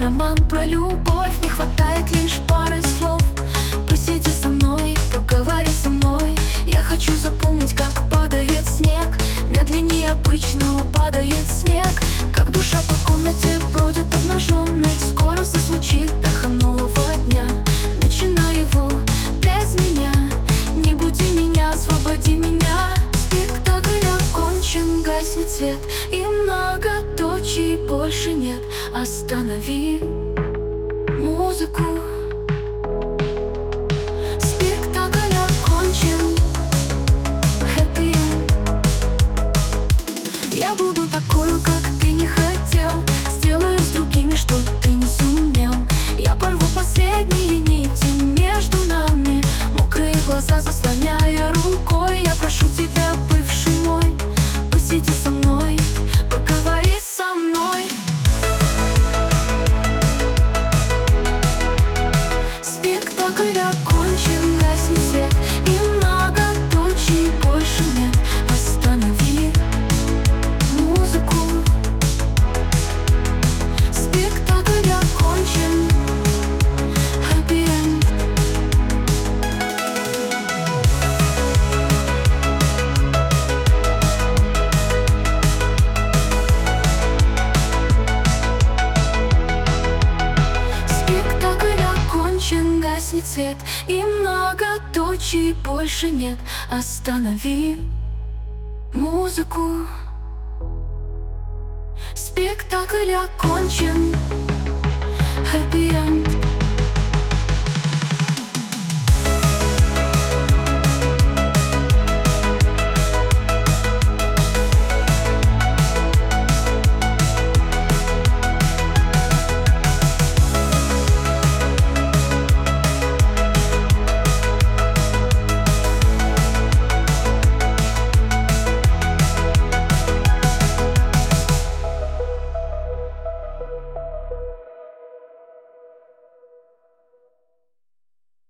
роман про любовь, не хватает лишь пары слов. Посиди со мной, поговори со мной. Я хочу запомнить, как падает снег. Медленнее обычного падает снег. Как душа по комнате бродит обнаженной. Скоро зазвучит эхо нового дня. Начинай его без меня. Не буди меня, освободи меня. Спектакль окончен, гаснет свет, и многоточий больше нет. Останови музыку. Спектакль окончен. Happy end. Я буду такой, как ты не хотел. Сделаю с другими, что ты не сумел. Я порву последние нити между нами, мокрые глаза заслоняя рукой. Я прошу тебя, бывший мой, посиди со мной, поговори со мной. Спектакль окончен, гаснет свет, и многоточий больше нет. Останови музыку. Спектакль окончен. Happy end. Спектакль окончен, гаснет свет, и многоточий больше нет. Останови музыку. Спектакль окончен. Happy end.